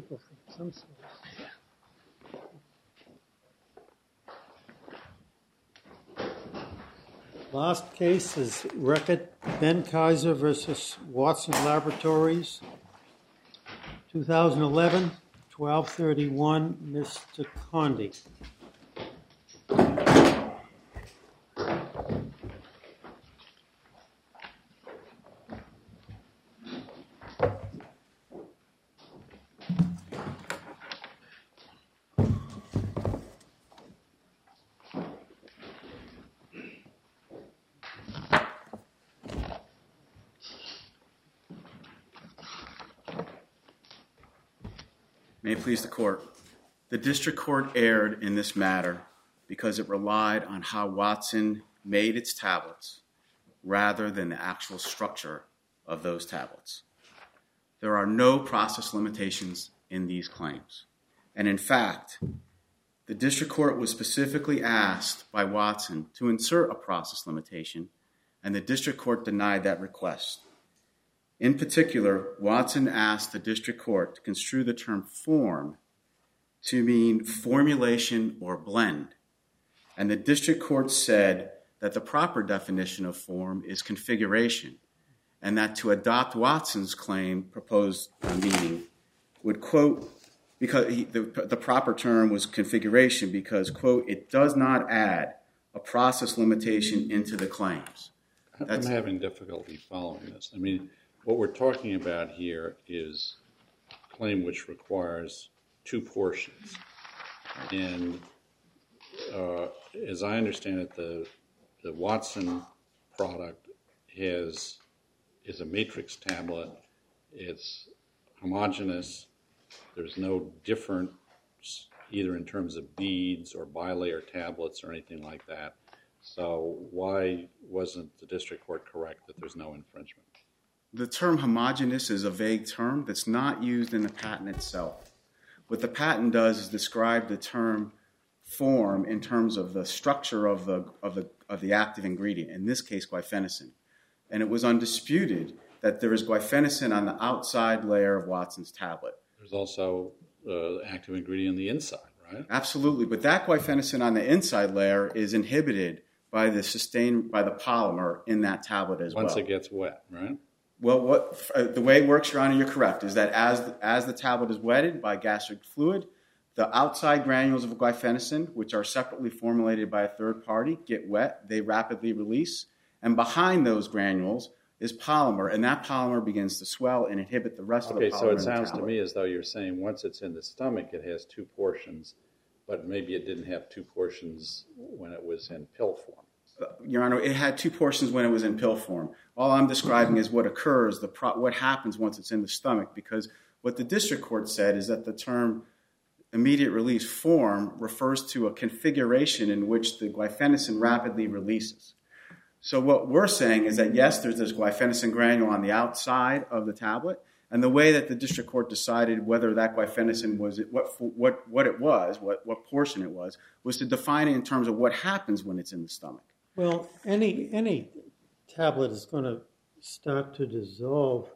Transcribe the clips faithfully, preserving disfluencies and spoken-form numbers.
paper from some sort. Last case is Reckitt Benckiser versus Watson Laboratories, twenty eleven, twelve thirty-one, Mister Condi. May it please the court. The district court erred in this matter because it relied on how Watson made its tablets rather than the actual structure of those tablets. There are no process limitations in these claims. And in fact, the district court was specifically asked by Watson to insert a process limitation, and the district court denied that request. In particular, Watson asked the district court to construe the term form to mean formulation or blend. And the district court said that the proper definition of form is configuration, and that to adopt Watson's claim proposed meaning would, quote, because he, the, the proper term was configuration because, quote, it does not add a process limitation into the claims. That's, I'm having difficulty following this. I mean, what we're talking about here is a claim which requires two portions. And uh, as I understand it, the, the Watson product has, is a matrix tablet. It's homogeneous. There's no difference either in terms of beads or bilayer tablets or anything like that. So why wasn't the district court correct that there's no infringement? The term homogeneous is a vague term that's not used in the patent itself. What the patent does is describe the term form in terms of the structure of the, of the, of the active ingredient, in this case, guaifenesin. And it was undisputed that there is guaifenesin on the outside layer of Watson's tablet. There's also uh, active ingredient on the inside, right? Absolutely, but that guaifenesin on the inside layer is inhibited by the sustain by the polymer in that tablet as well. Once it gets wet, right? Well, what uh, the way it works, Your Honor, you're correct, is that as the, as the tablet is wetted by gastric fluid, the outside granules of guaifenesin, which are separately formulated by a third party, get wet, they rapidly release, and behind those granules is polymer, and that polymer begins to swell and inhibit the rest okay, of the polymer. Okay, so it sounds to me as though you're saying once it's in the stomach, it has two portions, but maybe it didn't have two portions when it was in pill form. Your Honor, it had two portions when it was in pill form. All I'm describing is what occurs, the pro- what happens once it's in the stomach, because what the district court said is that the term immediate release form refers to a configuration in which the guaifenesin rapidly releases. So what we're saying is that, yes, there's this guaifenesin granule on the outside of the tablet, and the way that the district court decided whether that guaifenesin was, what, what, what it was, what, what portion it was, was to define it in terms of what happens when it's in the stomach. Well, any any tablet is going to start to dissolve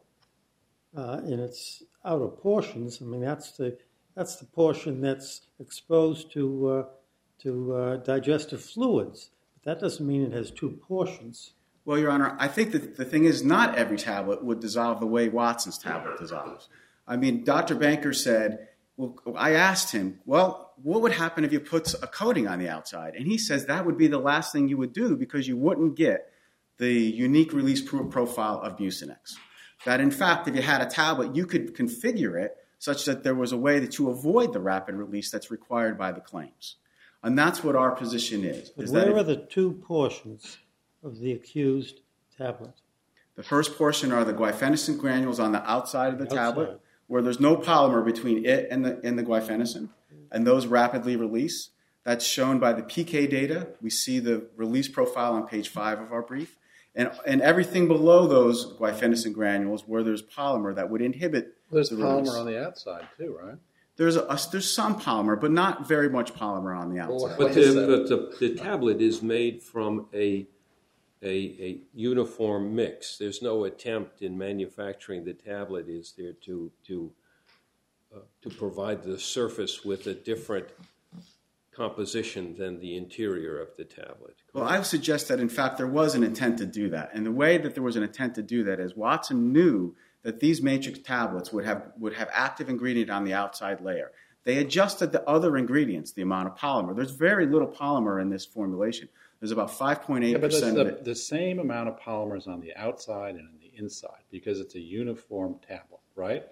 uh, in its outer portions. I mean, that's the that's the portion that's exposed to uh, to uh, digestive fluids. But that doesn't mean it has two portions. Well, Your Honor, I think that the thing is not every tablet would dissolve the way Watson's tablet dissolves. I mean, Doctor Banker said, well, I asked him, well, what would happen if you put a coating on the outside? And he says that would be the last thing you would do because you wouldn't get the unique release profile of Mucinex. That, in fact, if you had a tablet, you could configure it such that there was a way to avoid the rapid release that's required by the claims. And that's what our position is. But is where that are if, the two portions of the accused tablet? The first portion are the guaifenesin granules on the outside of the Outside. tablet, where there's no polymer between it and the, and the guaifenesin, and those rapidly release. That's shown by the P K data. We see the release profile on page five of our brief. And, and everything below those guaifenesin granules where there's polymer that would inhibit There's the polymer release. on the outside too, right? There's, a, there's some polymer, but not very much polymer on the outside. But, the, but the, the tablet is made from a, a, a uniform mix. There's no attempt in manufacturing the tablet, is there, to, to uh, to provide the surface with a different composition than the interior of the tablet. Well, I would suggest that, in fact, there was an intent to do that. And the way that there was an intent to do that is Watson knew that these matrix tablets would have would have active ingredient on the outside layer. They adjusted the other ingredients, the amount of polymer. There's very little polymer in this formulation. There's about five point eight percent yeah, but of it's it. the, the same amount of polymers on the outside and on the inside because it's a uniform tablet, right?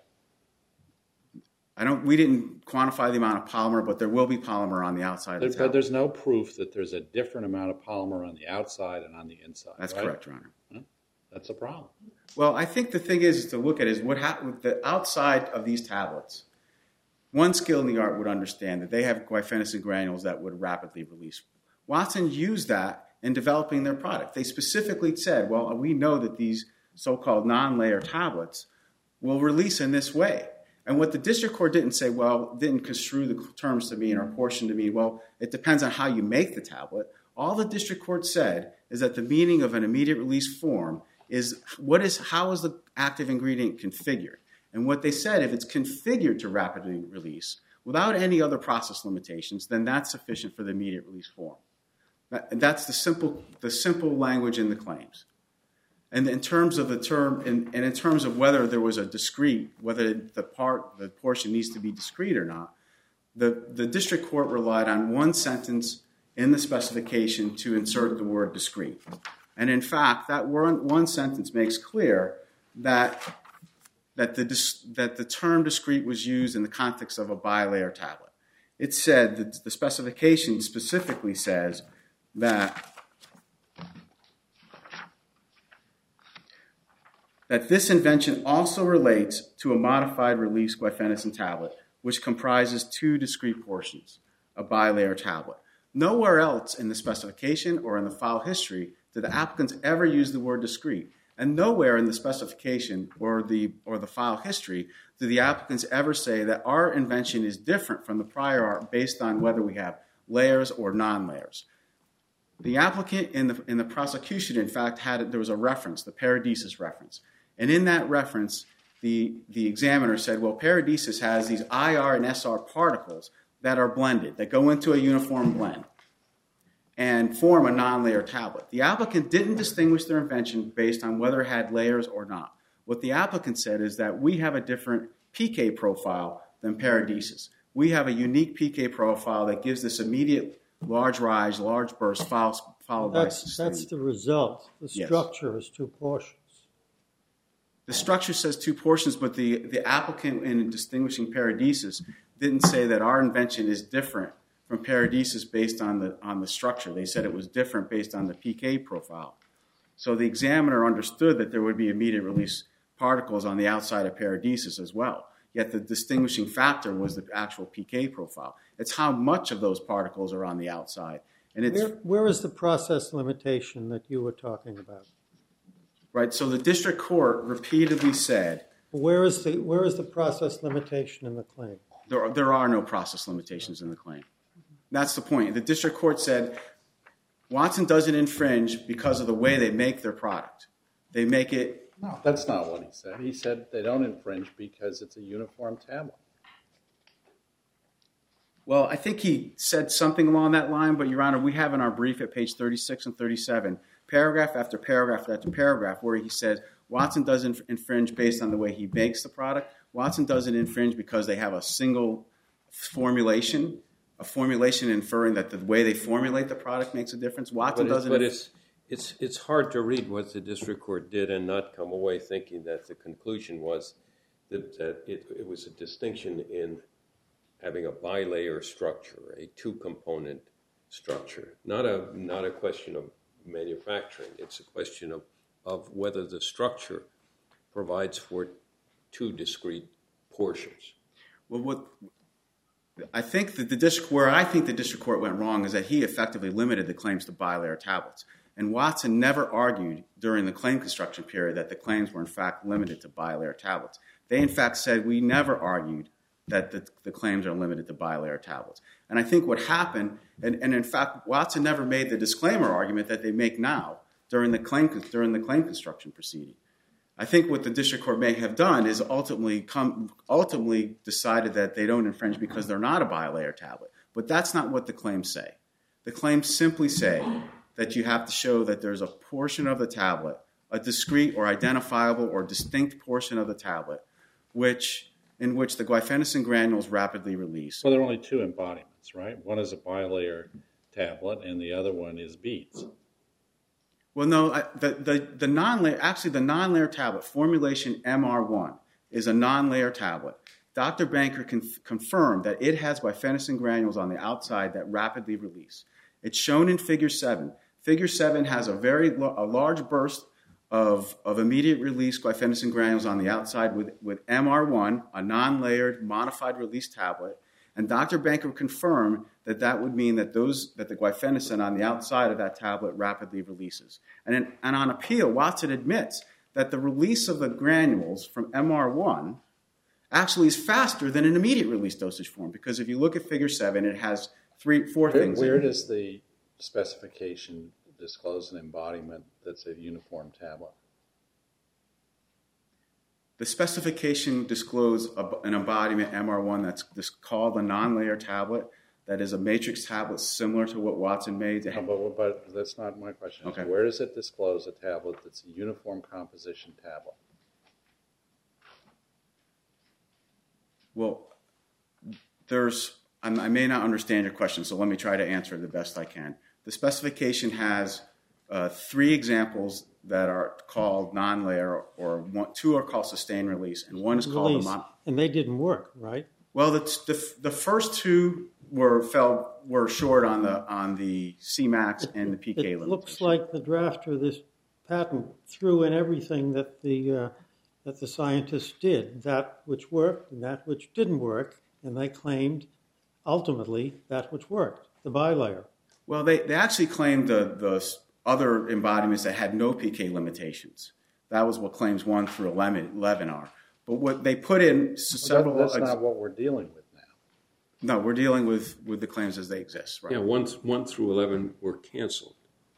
I don't. We didn't quantify the amount of polymer, but there will be polymer on the outside of the There, tablet. but there's no proof that there's a different amount of polymer on the outside and on the inside. That's right? correct, Your Honor. Huh? That's a problem. Well, I think the thing is, is to look at is what happened with the outside of these tablets. One skill in the art would understand that they have guaifenesin granules that would rapidly release. Watson used that in developing their product. They specifically said, well, we know that these so-called non-layer tablets will release in this way. And what the district court didn't say, well, didn't construe the terms to mean or portion to mean, well, it depends on how you make the tablet. All the district court said is that the meaning of an immediate release form is what is how is the active ingredient configured. And what they said, if it's configured to rapidly release without any other process limitations, then that's sufficient for the immediate release form. And that's the simple, the simple language in the claims. And in terms of the term, and, and in terms of whether there was a discrete, whether the part, the portion needs to be discrete or not, the, the district court relied on one sentence in the specification to insert the word discrete. And in fact, that one, one sentence makes clear that that the, that the term discrete was used in the context of a bilayer tablet. It said that the specification specifically says that, that this invention also relates to a modified release guaifenesin tablet, which comprises two discrete portions, a bilayer tablet. Nowhere else in the specification or in the file history did the applicants ever use the word discrete. And nowhere in the specification or the or the file history do the applicants ever say that our invention is different from the prior art based on whether we have layers or non-layers. The applicant in the in the prosecution, in fact, had there was a reference, the Paradisus reference, and in that reference, the the examiner said, well, Paradisus has these I R and S R particles that are blended, that go into a uniform blend and form a non-layer tablet. The applicant didn't distinguish their invention based on whether it had layers or not. What the applicant said is that we have a different P K profile than Paradisus. We have a unique P K profile that gives this immediate large rise, large burst, followed by That's, sustained. that's the result. The Yes. structure is two portions. The structure says two portions, but the, the applicant in distinguishing Paradisus didn't say that our invention is different from Paradisus based on the on the structure. They said it was different based on the P K profile. So the examiner understood that there would be immediate release particles on the outside of Paradisus as well. Yet the distinguishing factor was the actual P K profile. It's how much of those particles are on the outside. And it's Where, where is the process limitation that you were talking about? right. So the district court repeatedly said Where is the where is the process limitation in the claim? there are, there are no process limitations in the claim. That's the point. The district court said Watson doesn't infringe because of the way they make their product. They make it. No, that's not what he said. He said they don't infringe because it's a uniform tablet. Well, I think he said something along that line, but Your Honor, we have in our brief at page thirty-six and thirty-seven, paragraph after paragraph after paragraph, where he says Watson doesn't infringe based on the way he makes the product. Watson doesn't infringe because they have a single formulation, a formulation inferring that the way they formulate the product makes a difference. Watson But, it's, doesn't. but inf- it's, it's, it's hard to read what the district court did and not come away thinking that the conclusion was that, that it, it was a distinction in having a bilayer structure, a two-component structure. Not a, not a question of manufacturing. It's a question of, of whether the structure provides for two discrete portions. Well, what I think that the district, where I think the district court went wrong is that he effectively limited the claims to bilayer tablets. And Watson never argued during the claim construction period that the claims were in fact limited to bilayer tablets. They in fact said we never argued that the, the claims are limited to bilayer tablets. And I think what happened, and, and in fact Watson never made the disclaimer argument that they make now during the claim during the claim construction proceeding. I think what the district court may have done is ultimately come ultimately decided that they don't infringe because they're not a bilayer tablet. But that's not what the claims say. The claims simply say that you have to show that there's a portion of the tablet, a discrete or identifiable or distinct portion of the tablet, which in which the guaifenesin granules rapidly release. Well, there are only two embodiments, right? One is a bilayer tablet, and the other one is beads. Well, no, I, the, the, the non-layer, actually the non-layer tablet, formulation M R one, is a non-layer tablet. Doctor Banker can confirmed that it has guaifenesin granules on the outside that rapidly release. It's shown in figure seven. Figure seven has a very a large burst of, of immediate release guaifenesin granules on the outside with, with M R one, a non-layered modified release tablet. And Doctor Banker confirmed that that would mean that those that the guaifenesin on the outside of that tablet rapidly releases. And, in, and on appeal, Watson admits that the release of the granules from M R one actually is faster than an immediate release dosage form, because if you look at figure seven, it has three, four where, things. Where does the specification disclose an embodiment that's a uniform tablet? The specification disclosed an embodiment M R one that's called a non-layer tablet that is a matrix tablet similar to what Watson made. No, but, but that's not my question. Okay. Where does it disclose a tablet that's a uniform composition tablet? Well, there's, I may not understand your question, so let me try to answer it the best I can. The specification has uh, three examples that are called non-layer, or one, two are called sustained release, and one is called Release. a mon- And they didn't work, right? Well, the, the the first two were fell were short on the on the C max and the P K It limitation. looks like the drafter of this patent threw in everything that the uh, that the scientists did, that which worked and that which didn't work, and they claimed ultimately that which worked, the bilayer. Well, they, they actually claimed the, the other embodiments that had no P K limitations. That was what claims one through eleven are. But what they put in several... Well, that's not what we're dealing with now. No, we're dealing with, with the claims as they exist, right? Yeah, one, one through eleven were canceled.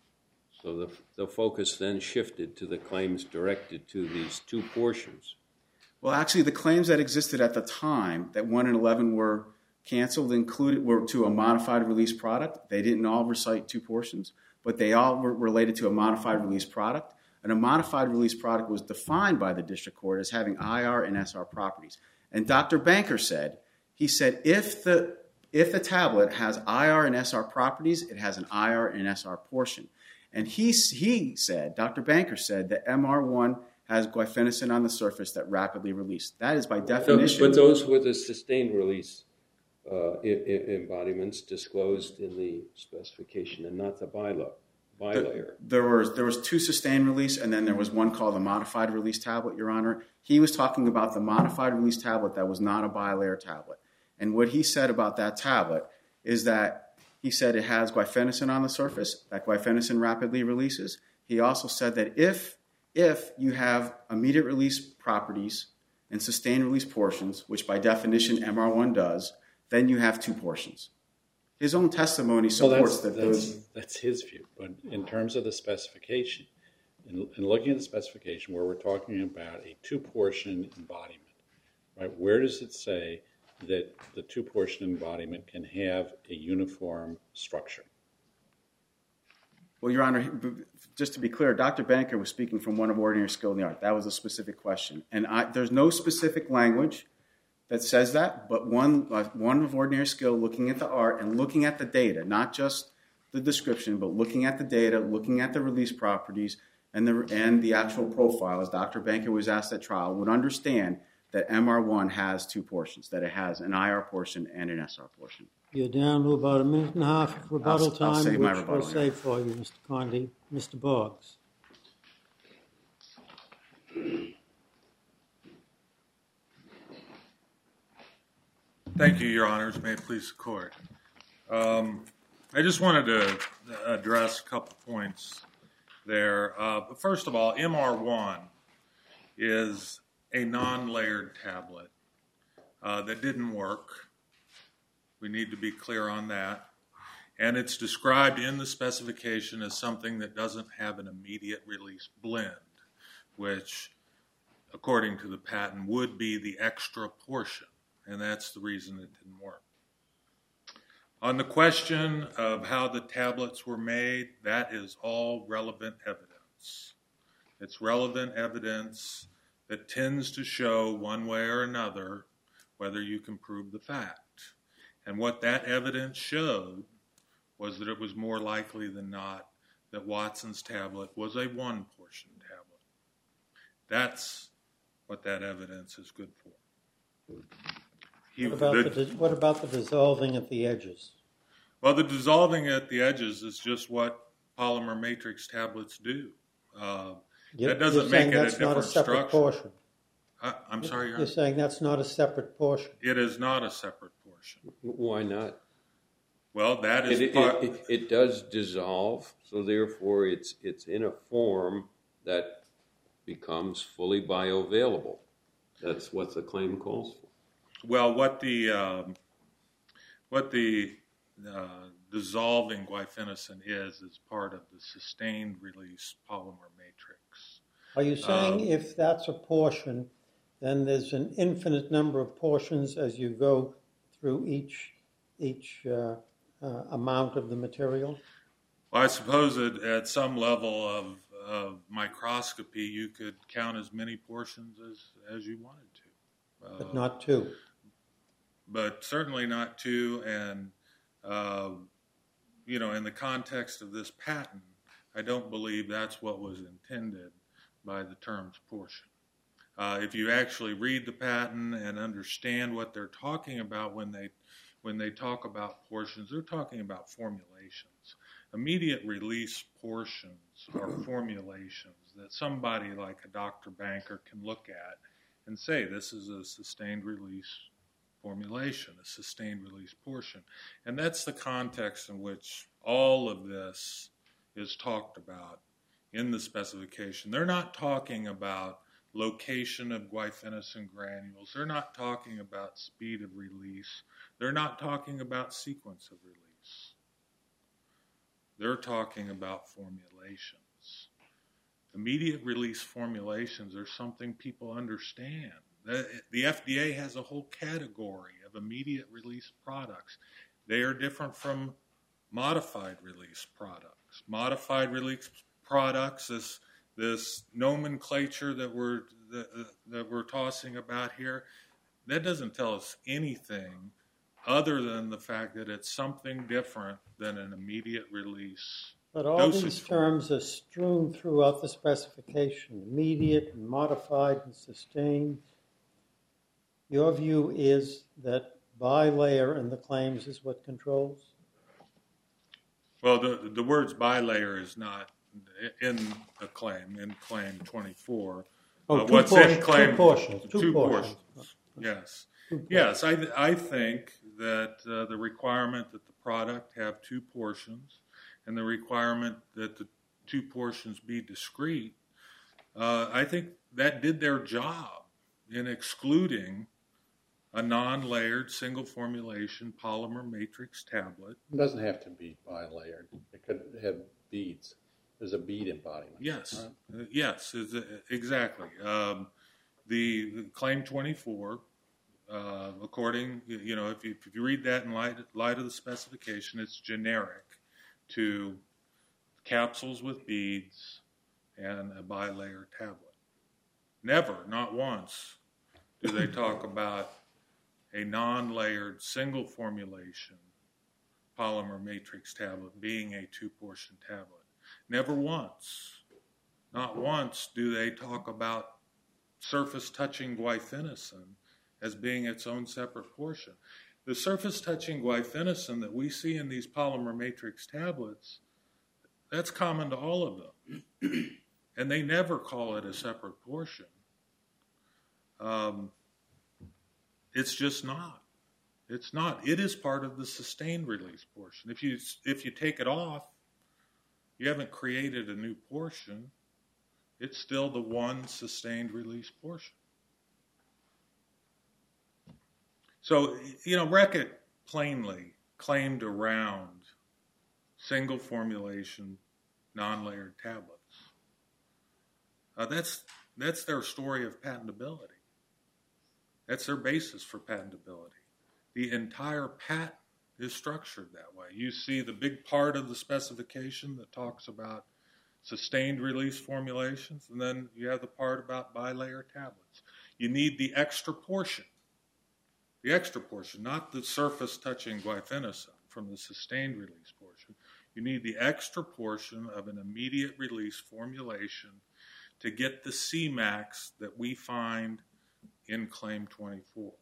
So the, the focus then shifted to the claims directed to these two portions. Well, actually, the claims that existed at the time that one and eleven were canceled included were to a modified release product. They didn't all recite two portions, but they all were related to a modified release product. And a modified release product was defined by the district court as having I R and S R properties. And Doctor Banker said, he said, if the if the tablet has I R and S R properties, it has an I R and S R portion. And he he said, Doctor Banker said that M R one has guaifenesin on the surface that rapidly released. That is by definition. So, but those were the sustained release uh, I- I- embodiments disclosed in the specification, and not the bilayer. bilayer. There was there was two sustained release, and then there was one called the modified release tablet, Your Honor. He was talking about the modified release tablet that was not a bilayer tablet. And what he said about that tablet is that he said it has guaifenesin on the surface, that guaifenesin rapidly releases. He also said that if if you have immediate release properties and sustained release portions, which by definition M R one does, then you have two portions. His own testimony supports well, that's, that that's, those... That's his view. But in terms of the specification, in, in looking at the specification where we're talking about a two-portion embodiment, right, where does it say that the two-portion embodiment can have a uniform structure? Well, Your Honor, just to be clear, Doctor Banker was speaking from one of ordinary skill in the art. That was a specific question. And I, there's no specific language that says that, but one, uh, one of ordinary skill looking at the art and looking at the data, not just the description, but looking at the data, looking at the release properties and the, and the actual profile, as Doctor Banker was asked at trial, would understand that M R one has two portions, that it has an I R portion and an S R portion. You're down to about a minute and a half of rebuttal I'll, time, I'll save which my rebuttal, we'll save for you, Mister Conde. Mister Boggs. Thank you, Your Honors. May it please the Court. Um, I just wanted to address a couple points there. Uh, first of all, M R one is a non-layered tablet uh, that didn't work. We need to be clear on that. And it's described in the specification as something that doesn't have an immediate release blend, which according to the patent, would be the extra portion, and that's the reason it didn't work. On the question of how the tablets were made, that is all relevant evidence. It's relevant evidence that tends to show one way or another whether you can prove the fact. And what that evidence showed was that it was more likely than not that Watson's tablet was a one-portion tablet. That's what that evidence is good for. He, What about the, the, what about the dissolving at the edges? Well, the dissolving at the edges is just what polymer matrix tablets do. Uh, You- that doesn't you're make saying it a that's not a different separate structure. portion. I, I'm sorry, Your You're Honor. saying that's not a separate portion. It is not a separate portion. Why not? Well, that is It, it, part. it, it does dissolve, so therefore it's it's in a form that becomes fully bioavailable. That's what the claim calls for. Well, what the um, what the uh, dissolving guaifenesin is is part of the sustained release polymer matrix. Are you saying Um, if that's a portion, then there's an infinite number of portions as you go through each each uh, uh, amount of the material? Well, I suppose that at some level of, of microscopy, you could count as many portions as, as you wanted to. Uh, But not two. But certainly not two. And, uh, you know, in the context of this patent, I don't believe that's what was intended by the terms portion. Uh, if you actually read the patent and understand what they're talking about when they when they talk about portions, they're talking about formulations. Immediate release portions are formulations that somebody like a Doctor Banker can look at and say, this is a sustained release formulation, a sustained release portion. And that's the context in which all of this is talked about in the specification. They're not talking about location of guaifenesin granules. They're not talking about speed of release. They're not talking about sequence of release. They're talking about formulations. Immediate release formulations are something people understand. The, the F D A has a whole category of immediate release products. They are different from modified release products. Modified release products is this nomenclature that we're that, that we're tossing about here. That doesn't tell us anything other than the fact that it's something different than an immediate release. But all dosage these form. terms are strewn throughout the specification, immediate and modified and sustained. Your view is that bilayer in the claims is what controls? Well, the the words bilayer is not in a claim, in claim twenty-four. Oh, Uh, two what's portion- in two claim portions, two two portions. portions. Yes. Two portions. Yes, I, I think that uh, the requirement that the product have two portions and the requirement that the two portions be discrete, uh, I think that did their job in excluding a non-layered single formulation polymer matrix tablet. It doesn't have to be bilayered. It could have beads. There's a bead embodiment. Yes, right? uh, yes, is, uh, exactly. Um, the, the claim twenty-four, uh, according, you know, if you, if you read that in light, light of the specification, it's generic to capsules with beads and a bilayer tablet. Never, not once, do they talk about a non-layered single formulation polymer matrix tablet being a two-portion tablet. Never once, not once do they talk about surface-touching guaifenesin as being its own separate portion. The surface-touching guaifenesin that we see in these polymer matrix tablets, that's common to all of them. And they never call it a separate portion. Um, it's just not. It's not. It is part of the sustained release portion. If you if you take it off, you haven't created a new portion. It's still the one sustained release portion. So, you know, Reckitt plainly claimed around single formulation, non-layered tablets. Uh, that's that's their story of patentability. That's their basis for patentability. The entire patent is structured that way. You see the big part of the specification that talks about sustained release formulations, and then you have the part about bilayer tablets. You need the extra portion, the extra portion, not the surface touching guaifenesin from the sustained release portion. You need the extra portion of an immediate release formulation to get the C max that we find in Claim twenty-four.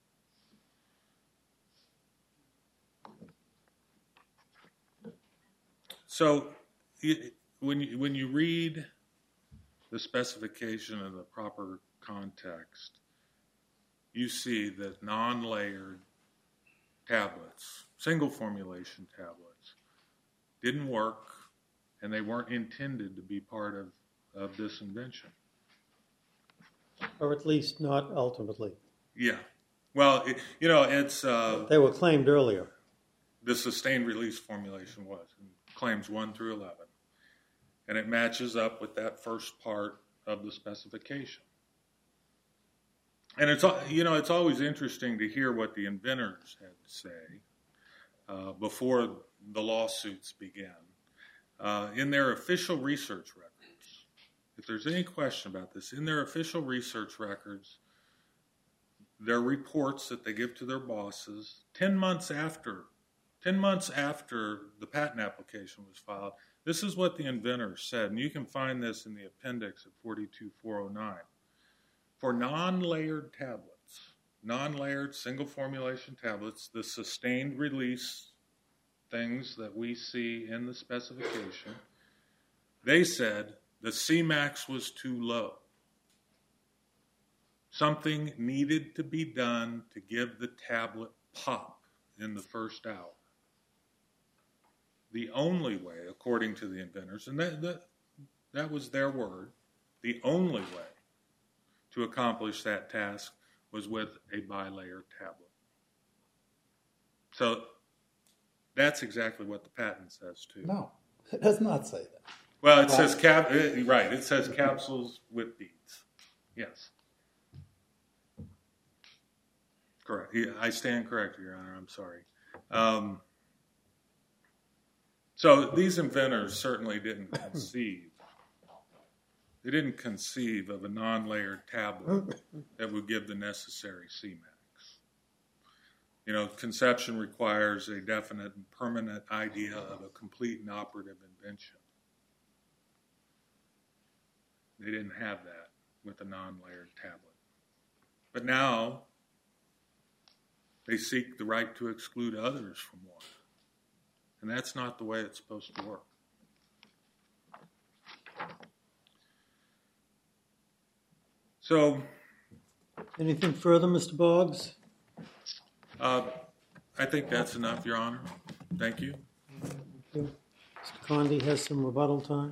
So when you, when you read the specification in the proper context, you see that non-layered tablets, single formulation tablets, didn't work, and they weren't intended to be part of, of this invention. Or at least not ultimately. Yeah. Well, it, you know, it's... Uh, they were claimed earlier. The sustained release formulation was, in claims one through eleven. And it matches up with that first part of the specification. And it's, you know, it's always interesting to hear what the inventors had to say uh, before the lawsuits began. Uh, in their official research records, if there's any question about this, in their official research records, their reports that they give to their bosses, ten months after, ten months after the patent application was filed, this is what the inventors said, and you can find this in the appendix at forty-two four oh nine. For non-layered tablets, non-layered single formulation tablets, the sustained release things that we see in the specification, they said the C max was too low. Something needed to be done to give the tablet pop in the first hour. The only way, according to the inventors, and that, that, that was their word, the only way to accomplish that task was with a bilayer tablet. So that's exactly what the patent says too. No, it does not say that. Well, it says cap. Right, it says capsules with beads. Yes, correct. I stand corrected, Your Honor. I'm sorry. Um, so these inventors certainly didn't conceive. They didn't conceive of a non-layered tablet that would give the necessary C max. You know, conception requires a definite and permanent idea of a complete and operative invention. They didn't have that with a non-layered tablet. But now, they seek the right to exclude others from one. And that's not the way it's supposed to work. So, anything further, Mister Boggs? Uh, I think that's enough, Your Honor. Thank you. Thank you. Mister Conde has some rebuttal time.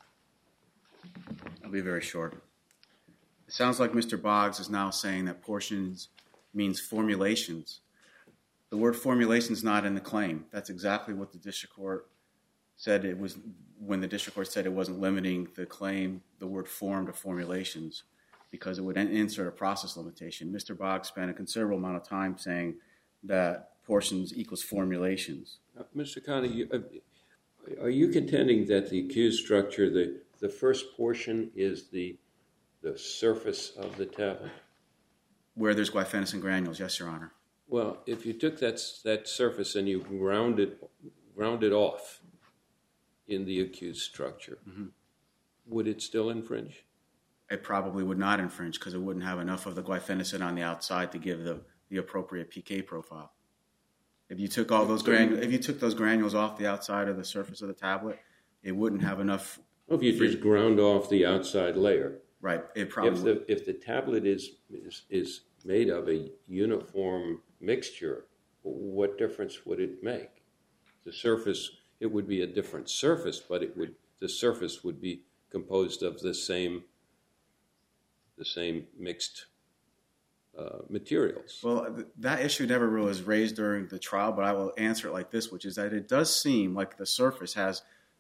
I'll be very short. It sounds like Mister Boggs is now saying that portions means formulations. The word formulation is not in the claim. That's exactly what the district court said it was when the district court said it wasn't limiting the claim, the word form to formulations, because it would insert a process limitation. Mister Boggs spent a considerable amount of time saying that portions equals formulations. Uh, Mister Conde, you, uh, are you contending that the accused structure, the, the first portion is the, the surface of the tablet? Where there's guaifenesin granules, yes, Your Honor. Well, if you took that, that surface and you ground it, ground it off in the accused structure, mm-hmm. would it still infringe? It probably would not infringe because it wouldn't have enough of the guaifenesin on the outside to give the, the appropriate P K profile. If you took all those granules, if you took those granules off the outside of the surface of the tablet, it wouldn't have enough. Well, if you just ground off the outside layer, right? It probably if the if the tablet is is, is made of a uniform mixture, what difference would it make? The surface, it would be a different surface, but it would the surface would be composed of the same the same mixed uh, materials. Well, th- that issue never really was raised during the trial, but I will answer it like this, which is that it does seem like the surface has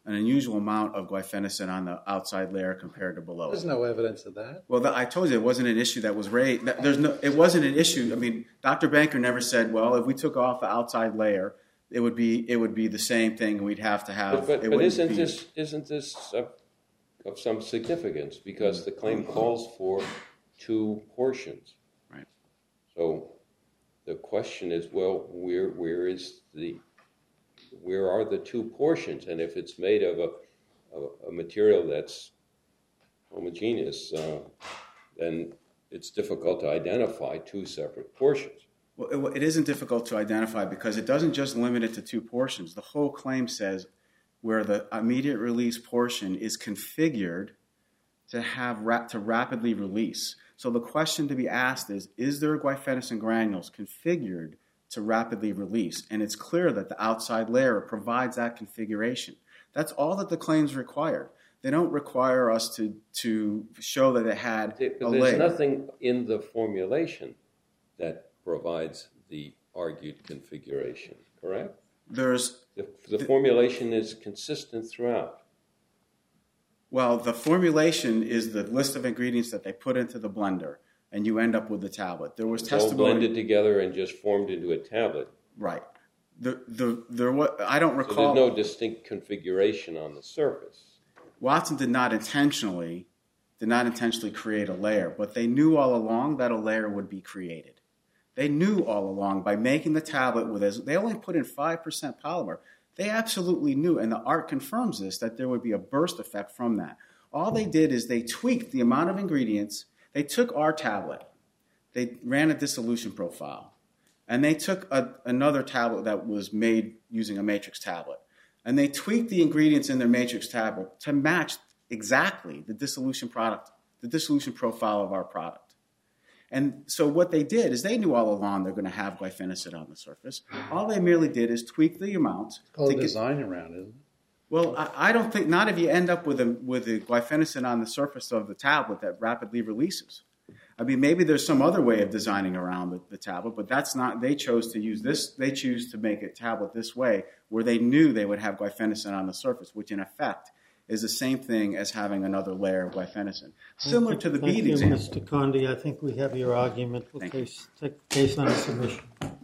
an unusual amount of guaifenesin on the outside layer compared to below. There's no evidence of that. Well, the, I told you it wasn't an issue that was raised. There's no, it wasn't an issue. I mean, Doctor Banker never said, well, if we took off the outside layer, it would be it would be the same thing. We'd have to have. But, but, it but isn't be, this isn't this of, of some significance because the claim calls for two portions. Right. So the question is, well, where where is the where are the two portions? And if it's made of a a, a material that's homogeneous, uh, then it's difficult to identify two separate portions. Well, it, it isn't difficult to identify because it doesn't just limit it to two portions. The whole claim says where the immediate release portion is configured to have ra- to rapidly release. So the question to be asked is, is there guaifenesin granules configured to rapidly release? And it's clear that the outside layer provides that configuration. That's all that the claims require. They don't require us to, to show that it had but a there's layer. nothing in the formulation that provides the argued configuration, correct? There's The, the formulation is consistent throughout. Well, the formulation is the list of ingredients that they put into the blender, and you end up with the tablet. There was It's all testimony. blended together and just formed into a tablet. Right. The the there what I don't So recall. there's no distinct configuration on the surface. Watson did not intentionally did not intentionally create a layer, but they knew all along that a layer would be created. They knew all along by making the tablet with as they only put in five percent polymer. They absolutely knew, and the art confirms this, that there would be a burst effect from that. All they did is they tweaked the amount of ingredients. They took our tablet, they ran a dissolution profile, and they took a, another tablet that was made using a matrix tablet, and they tweaked the ingredients in their matrix tablet to match exactly the dissolution product, the dissolution profile of our product. And so what they did is they knew all along they're going to have guaifenesin on the surface. All they merely did is tweak the amount. It's called to get, design around, isn't it? well, I, I don't think, not if you end up with a with a guaifenesin on the surface of the tablet that rapidly releases. I mean, maybe there's some other way of designing around the, the tablet, but that's not, they chose to use this, they choose to make a tablet this way where they knew they would have guaifenesin on the surface, which in effect is the same thing as having another layer of guaifenesin. Similar to the Thank bead you, example. Mister Condi. I think we have your argument. We'll Thank you. case, take the case under submission.